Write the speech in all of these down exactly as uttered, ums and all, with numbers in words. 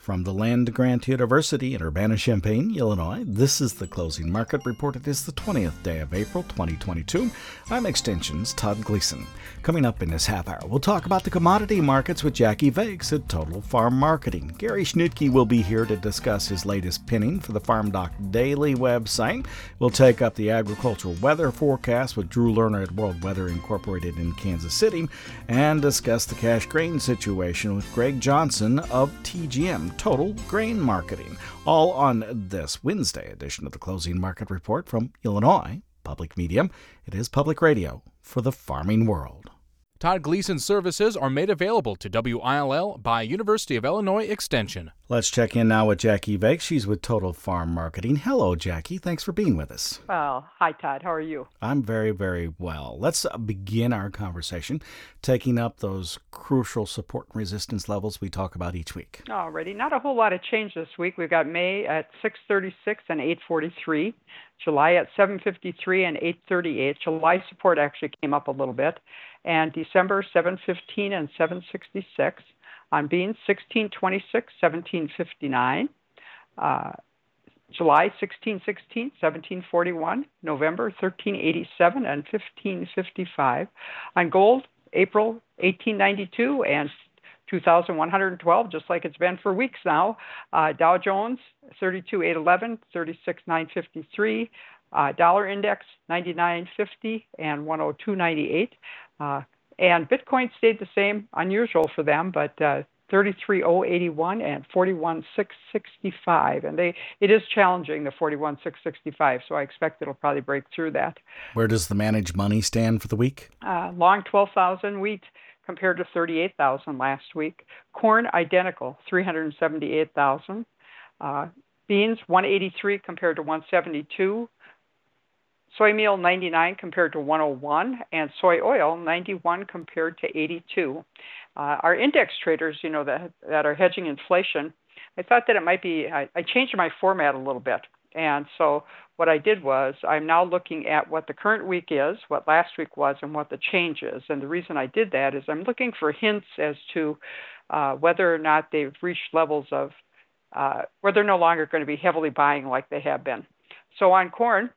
From the Land Grant University in Urbana-Champaign, Illinois, this is the Closing Market Report. It is the twentieth day of April, twenty twenty-two. I'm Extension's Todd Gleason. Coming up in this half hour, we'll talk about the commodity markets with Jackie Vakes at Total Farm Marketing. Gary Schnitke will be here to discuss his latest pinning for the Farm Doc Daily website. We'll take up the agricultural weather forecast with Drew Lerner at World Weather Incorporated in Kansas City and discuss the cash grain situation with Greg Johnson of T G M, Total Grain Marketing, all on this Wednesday edition of the Closing Market Report from Illinois Public Media. It is public radio for the farming world. Todd Gleason services are made available to W I L L by University of Illinois Extension. Let's check in now with Jackie Vakes. She's with Total Farm Marketing. Hello, Jackie. Thanks for being with us. Well, hi, Todd. How are you? I'm very, very well. Let's begin our conversation taking up those crucial support and resistance levels we talk about each week. Alrighty. Not a whole lot of change this week. We've got May at six thirty-six and eight forty-three, July at seven fifty-three and eight thirty-eight. July support actually came up a little bit. And December seven fifteen and seven sixty-six. On beans, sixteen twenty-six, seventeen fifty-nine. Uh, July sixteen sixteen, seventeen forty-one. November thirteen eighty-seven and fifteen fifty-five. On gold, April eighteen ninety-two and two thousand one hundred twelve, just like it's been for weeks now. Uh, Dow Jones, thirty-two eight eleven, thirty-six nine fifty-three. Uh, dollar index, ninety-nine fifty and one oh two ninety-eight. Uh, and Bitcoin stayed the same, unusual for them, but uh, thirty-three oh eighty-one and forty-one six sixty-five. And they it is challenging, the forty-one six sixty-five, so I expect it'll probably break through that. Where does the managed money stand for the week? Uh, long twelve thousand, wheat compared to thirty-eight thousand last week. Corn, identical, three hundred seventy-eight thousand. Uh, beans, one eighty-three compared to one seventy-two. Soy meal, ninety-nine compared to one oh one, and soy oil, ninety-one compared to eighty-two. Uh, our index traders, you know, that, that are hedging inflation, I thought that it might be, I, I changed my format a little bit. And so what I did was I'm now looking at what the current week is, what last week was, and what the change is. And the reason I did that is I'm looking for hints as to uh, whether or not they've reached levels of, uh, where they're no longer going to be heavily buying like they have been. So on corn,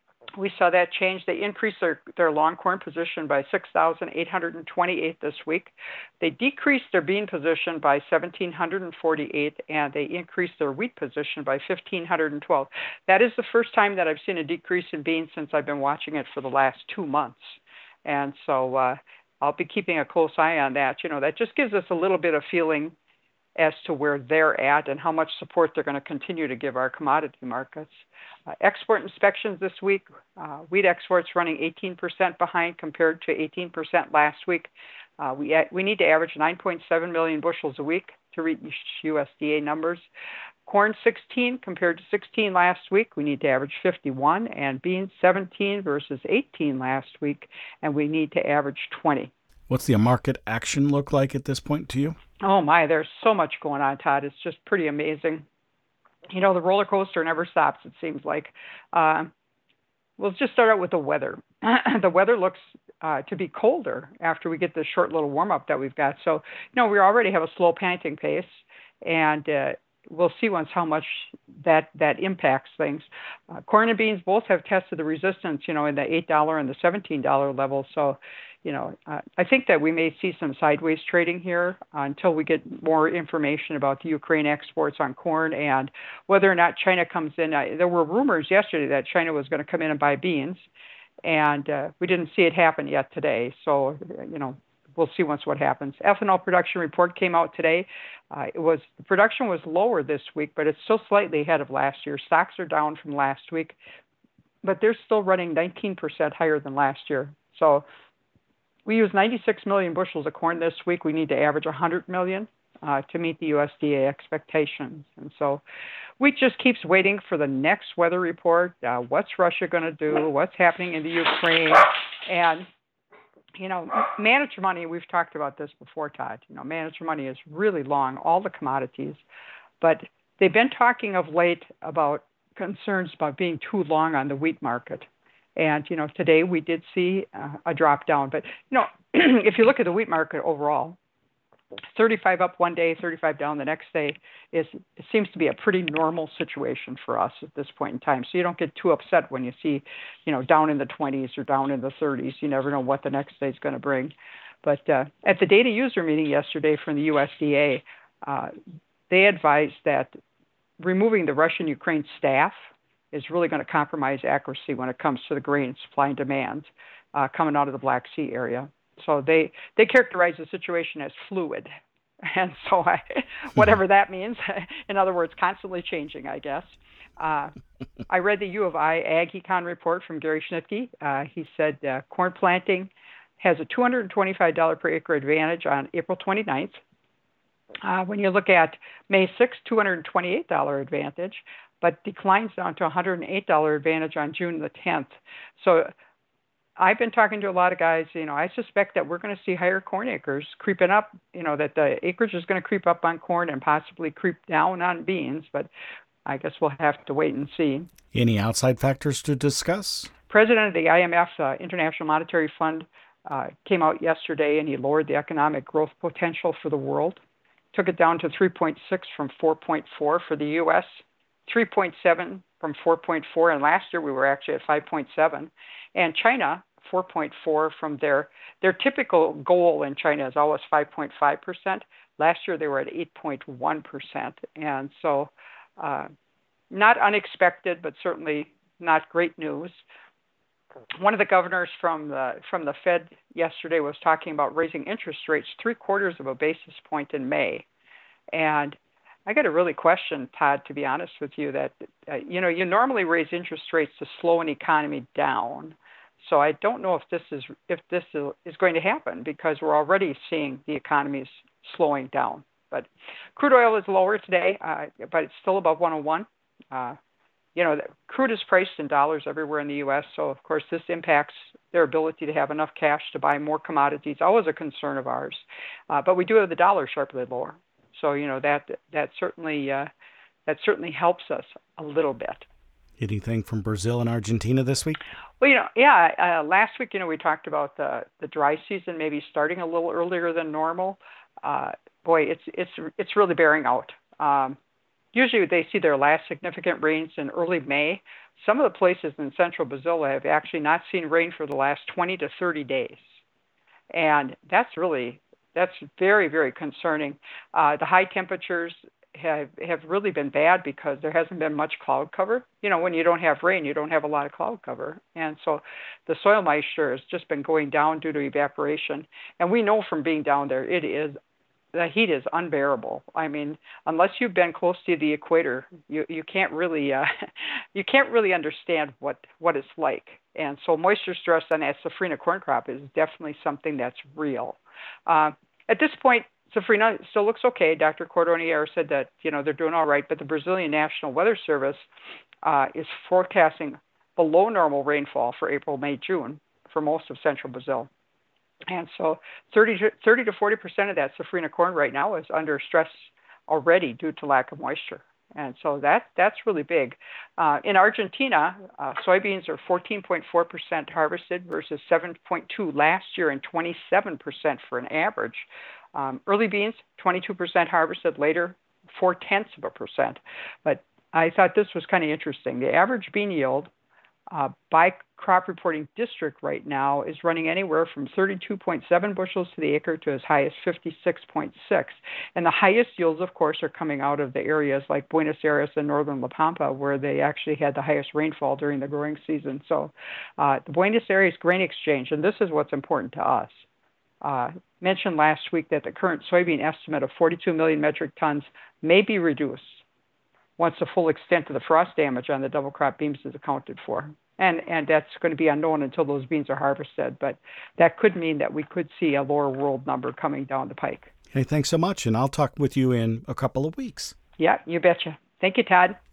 we saw that change. They increased their, their long corn position by six thousand eight hundred twenty-eight this week. They decreased their bean position by one thousand seven hundred forty-eight, and they increased their wheat position by one thousand five hundred twelve. That is the first time that I've seen a decrease in beans since I've been watching it for the last two months. And so uh, I'll be keeping a close eye on that. You know, that just gives us a little bit of feeling as to where they're at and how much support they're going to continue to give our commodity markets. Uh, export inspections this week, uh, wheat exports running eighteen percent behind compared to eighteen percent last week. Uh, we, we need to average nine point seven million bushels a week to reach U S D A numbers. Corn sixteen compared to sixteen last week. We need to average fifty-one, and beans seventeen versus eighteen last week, and we need to average twenty. What's the market action look like at this point to you? Oh my, there's so much going on, Todd. It's just pretty amazing. You know, the roller coaster never stops, it seems like. Uh, we'll just start out with the weather. The weather looks uh, to be colder after we get this short little warm-up that we've got. So, you know, we already have a slow planting pace, and uh, we'll see once how much that, that impacts things. Uh, corn and beans both have tested the resistance, you know, in the eight dollars and the seventeen dollars level. So, you know, uh, I think that we may see some sideways trading here uh, until we get more information about the Ukraine exports on corn and whether or not China comes in. Uh, there were rumors yesterday that China was going to come in and buy beans, and uh, we didn't see it happen yet today. So, you know, we'll see once what happens. Ethanol production report came out today. Uh, it was the production was lower this week, but it's still slightly ahead of last year. Stocks are down from last week, but they're still running nineteen percent higher than last year. So we use ninety-six million bushels of corn this week. We need to average one hundred million uh, to meet the U S D A expectations. And so wheat just keeps waiting for the next weather report. Uh, what's Russia going to do? What's happening in the Ukraine? And, you know, manager money, we've talked about this before, Todd. You know, manager money is really long, all the commodities. But they've been talking of late about concerns about being too long on the wheat market. And, you know, today we did see uh, a drop down. But, you know, if you look at the wheat market overall, thirty-five up one day, thirty-five down the next day is it seems to be a pretty normal situation for us at this point in time. So you don't get too upset when you see, you know, down in the twenties or down in the thirties. You never know what the next day is going to bring. But uh, at the data user meeting yesterday from the U S D A, uh, they advised that removing the Russian-Ukraine staff is really going to compromise accuracy when it comes to the grain supply and demand uh, coming out of the Black Sea area. So they, they characterize the situation as fluid. And so I, whatever that means, in other words, constantly changing, I guess. Uh, I read the U of I Ag Econ report from Gary Schnitke. Uh, he said uh, corn planting has a two hundred twenty-five dollars per acre advantage on April twenty-ninth. Uh, when you look at May sixth, two hundred twenty-eight dollars advantage, but declines down to one hundred eight dollars advantage on June the tenth. So I've been talking to a lot of guys, you know, I suspect that we're going to see higher corn acres creeping up, you know, that the acreage is going to creep up on corn and possibly creep down on beans, but I guess we'll have to wait and see. Any outside factors to discuss? President of the I M F, uh, International Monetary Fund, uh, came out yesterday and he lowered the economic growth potential for the world, took it down to three point six from four point four for the U S, three point seven from four point four, and last year we were actually at five point seven. And China, four point four from their, their typical goal in China is always five point five percent. Last year they were at eight point one percent. And so uh, not unexpected, but certainly not great news. One of the governors from the, from the Fed yesterday was talking about raising interest rates three quarters of a basis point in May. And I got to really question, Todd, to be honest with you, that, uh, you know, you normally raise interest rates to slow an economy down. So I don't know if this is if this is going to happen because we're already seeing the economy is slowing down. But crude oil is lower today, uh, but it's still above one oh one. Uh, you know, crude is priced in dollars everywhere in the U S, so of course this impacts their ability to have enough cash to buy more commodities. Always a concern of ours, uh, but we do have the dollar sharply lower. So you know that that certainly uh, that certainly helps us a little bit. Anything from Brazil and Argentina this week? Well, you know, yeah. Uh, last week, you know, we talked about the the dry season maybe starting a little earlier than normal. Uh, boy, it's it's it's really bearing out. Um, usually, they see their last significant rains in early May. Some of the places in central Brazil have actually not seen rain for the last twenty to thirty days, and that's really that's very very concerning. Uh, the high temperatures have have really been bad because there hasn't been much cloud cover. You know, when you don't have rain, you don't have a lot of cloud cover. And so the soil moisture has just been going down due to evaporation. And we know from being down there, it is, the heat is unbearable. I mean, unless you've been close to the equator, you, you can't really, uh, you can't really understand what, what it's like. And so moisture stress on that safrinha corn crop is definitely something that's real. Uh, at this point, Safrinha still looks okay. Doctor Cordonier said that, you know, they're doing all right, but the Brazilian National Weather Service uh, is forecasting below normal rainfall for April, May, June for most of central Brazil. And so thirty to forty percent of that Safrinha corn right now is under stress already due to lack of moisture. And so that that's really big. Uh, in Argentina, uh, soybeans are fourteen point four percent harvested versus seven point two last year and twenty-seven percent for an average. Um, early beans, twenty-two percent harvested, later four-tenths of a percent. But I thought this was kind of interesting. The average bean yield uh, by crop reporting district right now is running anywhere from thirty-two point seven bushels to the acre to as high as fifty-six point six. And the highest yields, of course, are coming out of the areas like Buenos Aires and northern La Pampa, where they actually had the highest rainfall during the growing season. So uh, the Buenos Aires Grain Exchange, and this is what's important to us, Uh, mentioned last week that the current soybean estimate of forty-two million metric tons may be reduced once the full extent of the frost damage on the double crop beans is accounted for. And and that's going to be unknown until those beans are harvested. But that could mean that we could see a lower world number coming down the pike. Hey, thanks so much. And I'll talk with you in a couple of weeks. Yeah, you betcha. Thank you, Todd.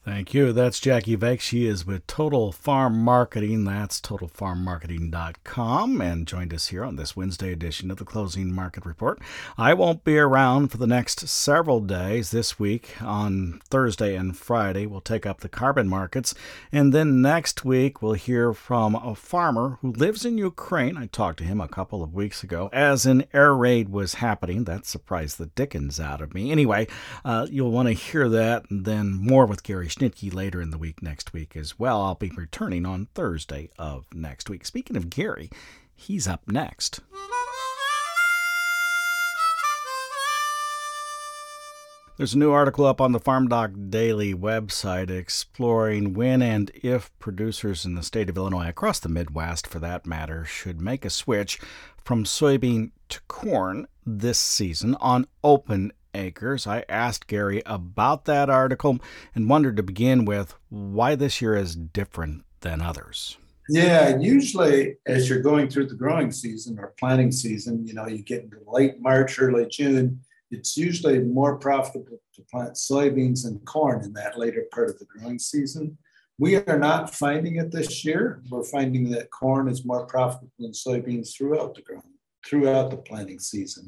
Thank you. That's Jackie Veik. She is with Total Farm Marketing. That's total farm marketing dot com, and joined us here on this Wednesday edition of the Closing Market Report. I won't be around for the next several days. This week, on Thursday and Friday, we'll take up the carbon markets. And then next week, we'll hear from a farmer who lives in Ukraine. I talked to him a couple of weeks ago as an air raid was happening. That surprised the dickens out of me. Anyway, uh, you'll want to hear that, and then more with Gary Schnitke later in the week next week as well. I'll be returning on Thursday of next week. Speaking of Gary, he's up next. There's a new article up on the Farm Doc Daily website exploring when and if producers in the state of Illinois, across the Midwest for that matter, should make a switch from soybean to corn this season on open acres. I asked Gary about that article and wondered to begin with why this year is different than others. Yeah, usually as you're going through the growing season or planting season, you know, you get into late March, early June, it's usually more profitable to plant soybeans and corn in that later part of the growing season. We are not finding it this year. We're finding that corn is more profitable than soybeans throughout the growing, throughout the planting season.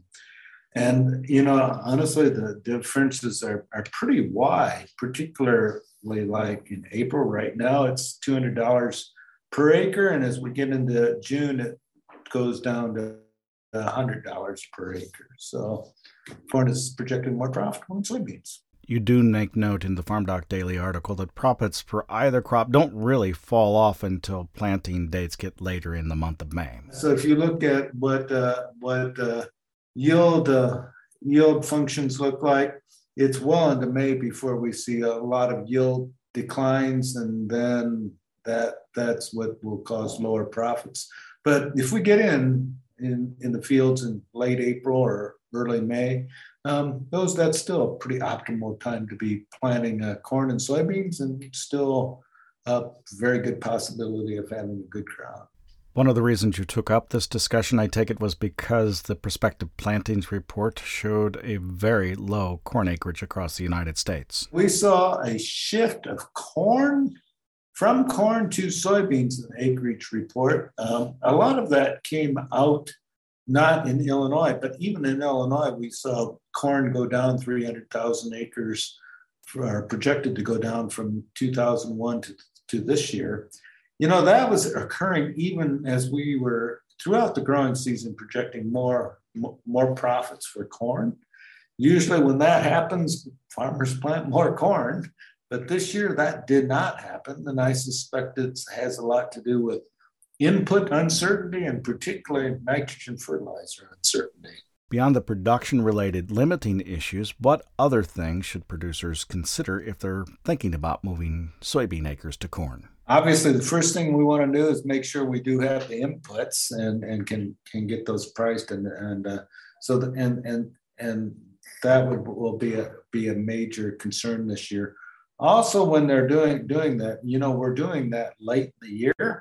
And, you know, honestly, the differences are, are pretty wide, particularly like in April right now, it's two hundred dollars per acre. And as we get into June, it goes down to one hundred dollars per acre. So corn is projected more profitable than soybeans. You do make note in the Farm Doc Daily article that profits for either crop don't really fall off until planting dates get later in the month of May. So if you look at what uh, what uh, yield uh, yield functions look like, it's well into May before we see a lot of yield declines, and then that that's what will cause lower profits. But if we get in in, in the fields in late April or early May, um, those that's still a pretty optimal time to be planting uh, corn and soybeans, and still a very good possibility of having a good crop. One of the reasons you took up this discussion, I take it, was because the prospective plantings report showed a very low corn acreage across the United States. We saw a shift of corn from corn to soybeans in the acreage report. Um, a lot of that came out not in Illinois, but even in Illinois, we saw corn go down three hundred thousand acres, for, projected to go down from two thousand one to, to this year. You know, that was occurring even as we were throughout the growing season projecting more, more profits for corn. Usually when that happens, farmers plant more corn, but this year that did not happen. And I suspect it has a lot to do with input uncertainty and particularly nitrogen fertilizer uncertainty. Beyond the production-related limiting issues, what other things should producers consider if they're thinking about moving soybean acres to corn? Obviously, the first thing we want to do is make sure we do have the inputs and, and can can get those priced, and and uh, so the, and and and that would will be a be a major concern this year. Also, when they're doing doing that, you know, we're doing that late in the year,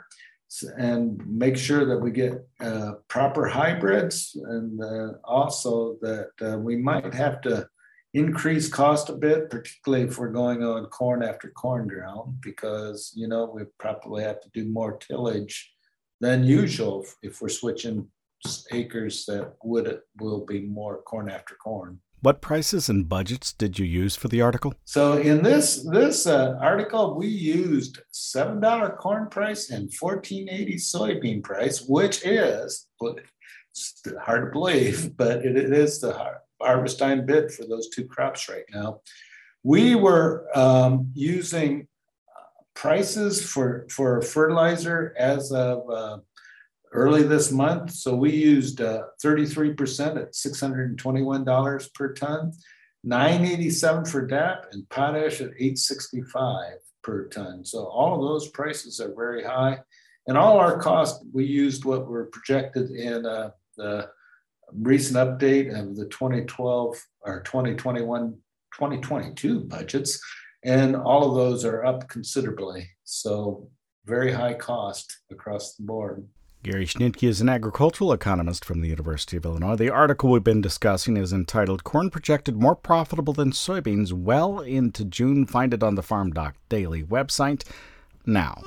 and make sure that we get uh, proper hybrids, and uh, also that uh, we might have to increase cost a bit, particularly if we're going on corn after corn ground, because, you know, we probably have to do more tillage than usual if we're switching acres that would will be more corn after corn. What prices and budgets did you use for the article? So in this this uh, article, we used seven dollars corn price and fourteen eighty soybean price, which is, it's hard to believe, but it, it is the hard, harvest time bid for those two crops right now. We were um, using prices for, for fertilizer as of uh, early this month. So we used uh, thirty-three percent at six hundred twenty-one dollars per ton, nine eighty-seven for D A P, and potash at eight sixty-five per ton. So all of those prices are very high. And all our costs, we used what were projected in uh, the recent update of the twenty twelve or twenty twenty-one, twenty twenty-two budgets. And all of those are up considerably. So very high cost across the board. Gary Schnitke is an agricultural economist from the University of Illinois. The article we've been discussing is entitled Corn Projected More Profitable Than Soybeans Well into June. Find it on the Farm Doc Daily website now.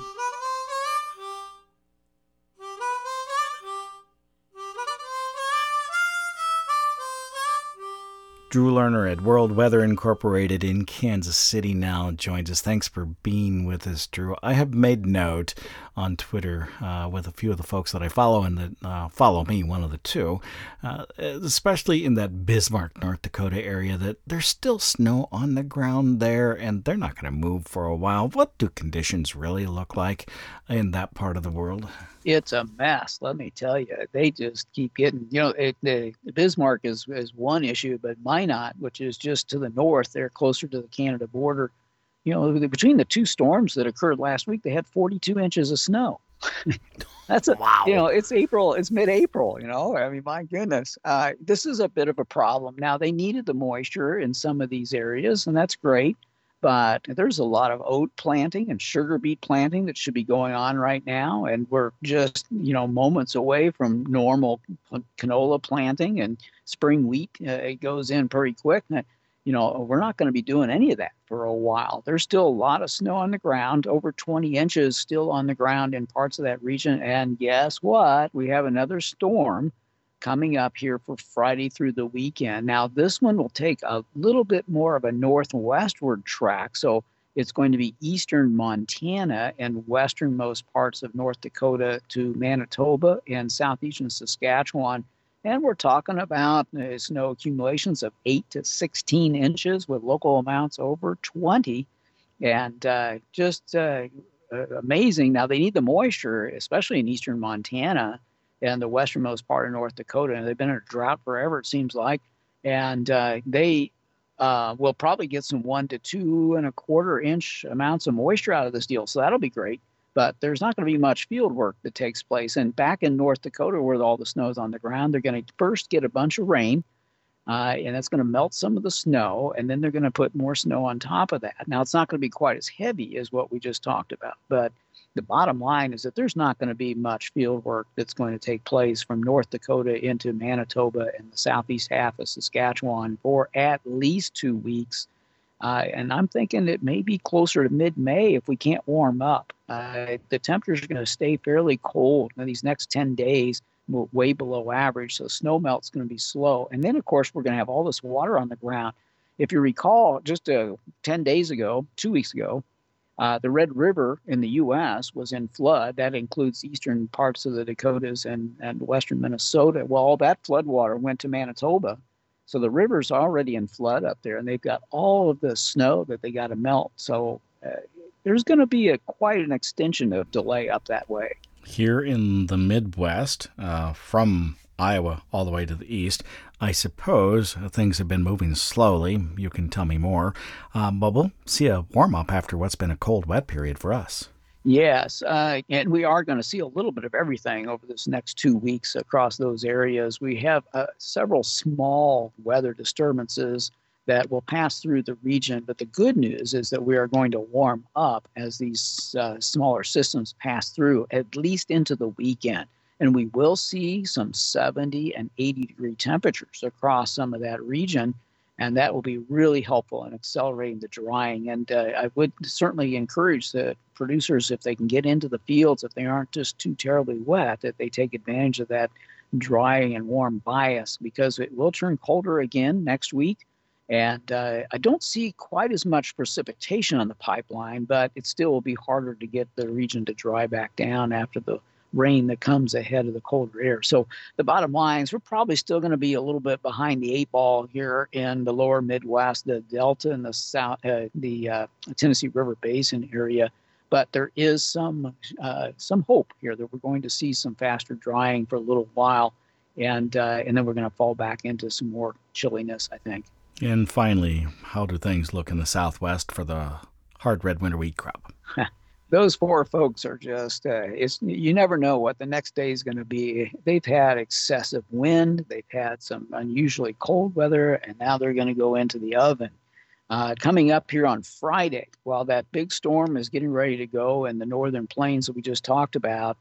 Drew Lerner at World Weather Incorporated in Kansas City now joins us. Thanks for being with us, Drew. I have made note on Twitter uh, with a few of the folks that I follow and that uh, follow me, one of the two, uh, especially in that Bismarck, North Dakota area, that there's still snow on the ground there and they're not going to move for a while. What do conditions really look like in that part of the world? It's a mess, let me tell you. They just keep getting, you know, it, the, the Bismarck is, is one issue, but Minot, which is just to the north, they're closer to the Canada border. You know, between the two storms that occurred last week, they had forty-two inches of snow. That's a, wow. You know, it's April, it's mid-April, you know, I mean, my goodness. Uh, this is a bit of a problem. Now, they needed the moisture in some of these areas, and that's great. But there's a lot of oat planting and sugar beet planting that should be going on right now. And we're just, you know, moments away from normal canola planting and spring wheat. Uh, it goes in pretty quick. And, you know, we're not going to be doing any of that for a while. There's still a lot of snow on the ground, over twenty inches still on the ground in parts of that region. And guess what? We have another storm coming up here for Friday through the weekend. Now, this one will take a little bit more of a northwestward track. So it's going to be eastern Montana and westernmost parts of North Dakota to Manitoba and southeastern Saskatchewan. And we're talking about uh, snow accumulations of eight to sixteen inches with local amounts over twenty. And uh, just uh, amazing. Now, they need the moisture, especially in eastern Montana and the westernmost part of North Dakota. And they've been in a drought forever, it seems like. And uh, they uh, will probably get some one to two and a quarter inch amounts of moisture out of this deal. So that'll be great. But there's not going to be much field work that takes place. And back in North Dakota, where all the snow is on the ground, they're going to first get a bunch of rain. Uh, and that's going to melt some of the snow. And then they're going to put more snow on top of that. Now, it's not going to be quite as heavy as what we just talked about. But the bottom line is that there's not going to be much field work that's going to take place from North Dakota into Manitoba and the southeast half of Saskatchewan for at least two weeks. Uh, and I'm thinking it may be closer to mid-May if we can't warm up. Uh, the temperatures are going to stay fairly cold in these next ten days, way below average. So snow melt's going to be slow. And then, of course, we're going to have all this water on the ground. If you recall, just uh, ten days ago, two weeks ago, Uh, the Red River in the U S was in flood. That includes eastern parts of the Dakotas and, and western Minnesota. Well, all that flood water went to Manitoba. So the river's already in flood up there, and they've got all of the snow that they got to melt. So uh, there's going to be a quite an extension of delay up that way. Here in the Midwest, uh, from Iowa all the way to the east, I suppose things have been moving slowly. You can tell me more. Um, but we'll see a warm-up after what's been a cold, wet period for us. Yes, uh, and we are going to see a little bit of everything over this next two weeks across those areas. We have uh, several small weather disturbances that will pass through the region. But the good news is that we are going to warm up as these uh, smaller systems pass through, at least into the weekend. And we will see some seventy and eighty degree temperatures across some of that region. And that will be really helpful in accelerating the drying. And uh, I would certainly encourage the producers, if they can get into the fields, if they aren't just too terribly wet, that they take advantage of that drying and warm bias, because it will turn colder again next week. And uh, I don't see quite as much precipitation on the pipeline, but it still will be harder to get the region to dry back down after the rain that comes ahead of the colder air. So the bottom line is we're probably still going to be a little bit behind the eight ball here in the lower Midwest, the Delta and the South, uh, the uh, Tennessee River Basin area. But there is some uh, some hope here that we're going to see some faster drying for a little while, and uh, and then we're going to fall back into some more chilliness, I think. And finally, how do things look in the Southwest for the hard red winter wheat crop? Those poor folks are just, uh, it's, you never know what the next day is going to be. They've had excessive wind. They've had some unusually cold weather, and now they're going to go into the oven. Uh, coming up here on Friday, while that big storm is getting ready to go in the northern plains that we just talked about,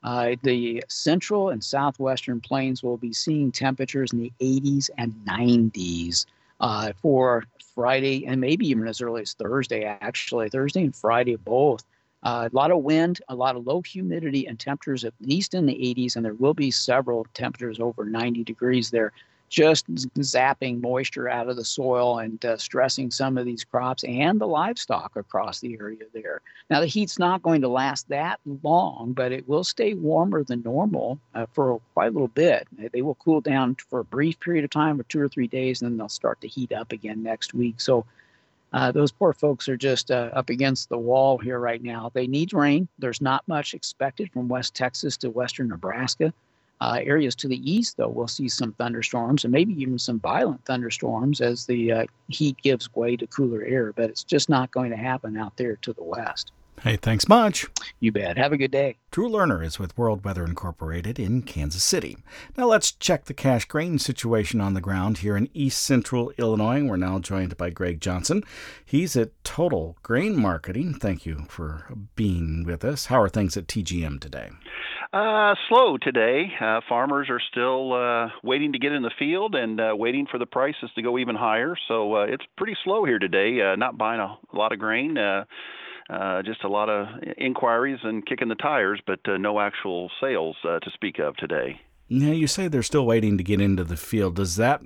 Uh, the central and southwestern plains will be seeing temperatures in the eighties and nineties uh, for Friday and maybe even as early as Thursday, actually. Thursday and Friday both. Uh, a lot of wind, a lot of low humidity, and temperatures at least in the eighties, and there will be several temperatures over ninety degrees there, just zapping moisture out of the soil and uh, stressing some of these crops and the livestock across the area there. Now, the heat's not going to last that long, but it will stay warmer than normal uh, for quite a little bit. They will cool down for a brief period of time, or two or three days, and then they'll start to heat up again next week. So uh, those poor folks are just uh, up against the wall here right now. They need rain. There's not much expected from West Texas to western Nebraska. Uh, areas to the east, though, we'll see some thunderstorms and maybe even some violent thunderstorms as the uh, heat gives way to cooler air, but it's just not going to happen out there to the west. Hey, thanks much. You bet. Have a good day. Drew Lerner is with World Weather Incorporated in Kansas City. Now let's check the cash grain situation on the ground here in east central Illinois. We're now joined by Greg Johnson. He's at Total Grain Marketing. Thank you for being with us. How are things at T G M today? Uh, slow today. Uh, farmers are still uh, waiting to get in the field and uh, waiting for the prices to go even higher. So uh, it's pretty slow here today. Uh, not buying a, a lot of grain. Uh, Uh, just a lot of inquiries and kicking the tires, but uh, no actual sales uh, to speak of today. Now, you say they're still waiting to get into the field. Does that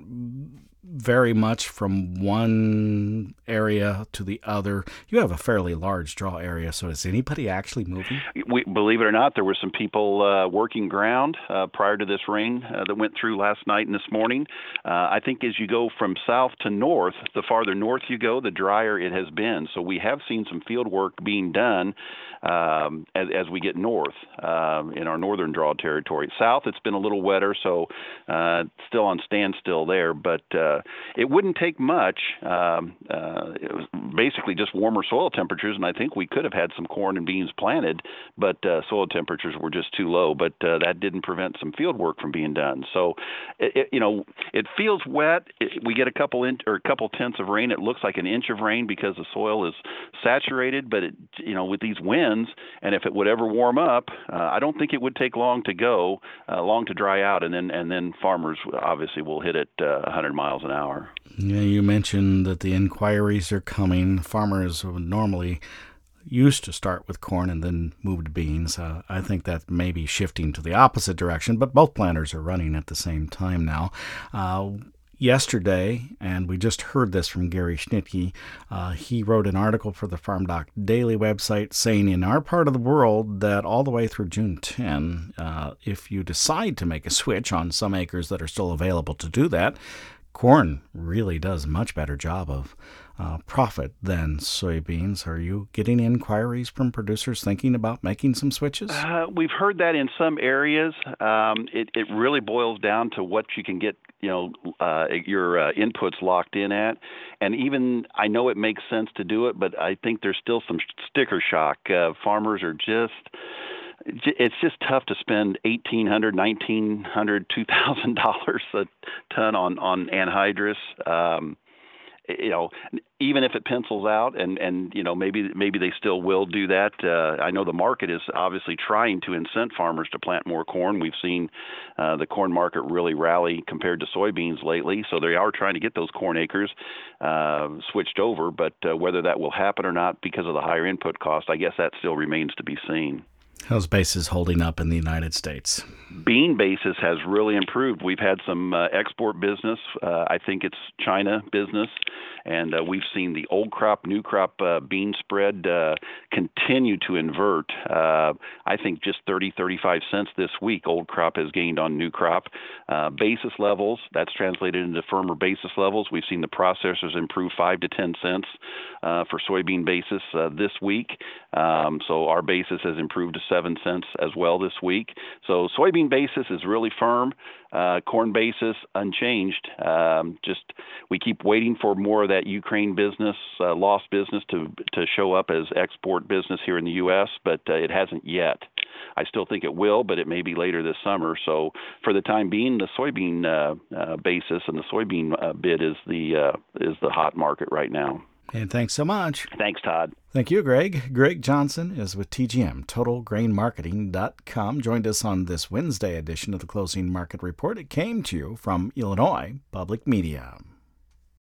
vary much from one area to the other? You have a fairly large draw area, so is anybody actually moving? We, believe it or not, there were some people uh, working ground uh, prior to this rain uh, that went through last night and this morning. Uh, I think as you go from south to north, the farther north you go, the drier it has been. So we have seen some field work being done um, as, as we get north um, in our northern draw territory. South, it's been a little wetter, so uh, still on standstill there, but uh, it wouldn't take much. Um, uh, it was basically just warmer soil temperatures, and I think we could have had some corn and beans planted, but uh, soil temperatures were just too low. But uh, that didn't prevent some field work from being done. So, it, it, you know, it feels wet. It, we get a couple in, or a couple tenths of rain. It looks like an inch of rain because the soil is saturated. But it, you know, with these winds, and if it would ever warm up, uh, I don't think it would take long to go, uh, long to dry out, and then and then farmers obviously will hit it uh, one hundred miles an hour. Yeah, you mentioned that the inquiries are coming. Farmers would normally used to start with corn and then move to beans. Uh, I think that may be shifting to the opposite direction, but both planters are running at the same time now. Uh, yesterday, and we just heard this from Gary Schnitke, uh, he wrote an article for the Farm Doc Daily website saying in our part of the world that all the way through June tenth, uh, if you decide to make a switch on some acres that are still available to do that, corn really does a much better job of uh, profit than soybeans. Are you getting inquiries from producers thinking about making some switches? Uh, we've heard that in some areas. Um, it, it really boils down to what you can get, you know, uh, your uh, inputs locked in at. And even, I know it makes sense to do it, but I think there's still some sticker shock. Uh, farmers are just... It's just tough to spend eighteen hundred dollars, nineteen hundred dollars, two thousand dollars a ton on on anhydrous. Um, you know, even if it pencils out, and, and you know maybe maybe they still will do that. Uh, I know the market is obviously trying to incent farmers to plant more corn. We've seen uh, the corn market really rally compared to soybeans lately, so they are trying to get those corn acres uh, switched over. But uh, whether that will happen or not because of the higher input cost, I guess that still remains to be seen. How's basis holding up in the United States? Bean basis has really improved. We've had some uh, export business. Uh, I think it's China business. And uh, we've seen the old crop, new crop uh, bean spread uh, continue to invert. Uh, I think just thirty, thirty-five cents this week, old crop has gained on new crop. Uh, basis levels, that's translated into firmer basis levels. We've seen the processors improve five to ten cents uh, for soybean basis uh, this week. Um, so our basis has improved to seven cents as well this week. So soybean basis is really firm. Uh, corn basis unchanged. Um, just we keep waiting for more of that Ukraine business, uh, lost business to to show up as export business here in the U S, but uh, it hasn't yet. I still think it will, but it may be later this summer. So for the time being, the soybean uh, uh, basis and the soybean uh, bid is the uh, is the hot market right now. And thanks so much. Thanks, Todd. Thank you, Greg. Greg Johnson is with T G M, total grain marketing dot com. Joined us on this Wednesday edition of the Closing Market Report. It came to you from Illinois Public Media.